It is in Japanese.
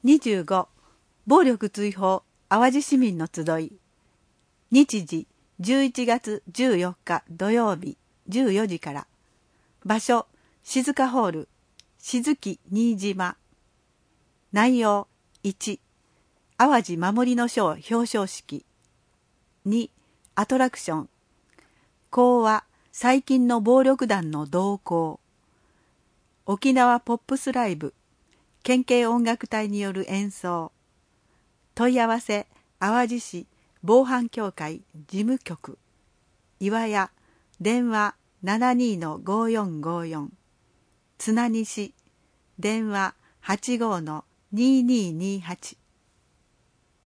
25暴力追放淡路市民の集い。日時11月14日土曜日14時から。場所静かホール静木新島。内容1淡路守りの賞表彰式。2アトラクション講話最近の暴力団の動向。沖縄ポップスライブ県警音楽隊による演奏。問い合わせ淡路市防犯協会事務局。岩屋電話 72-5454。津南西電話 85-2228。